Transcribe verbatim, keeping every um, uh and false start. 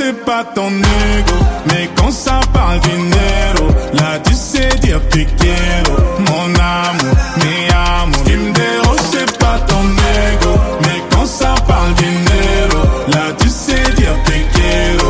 c'est pas ton ego. Mais quand ça parle dinero, là tu sais dire te quiero. Mon amour, mi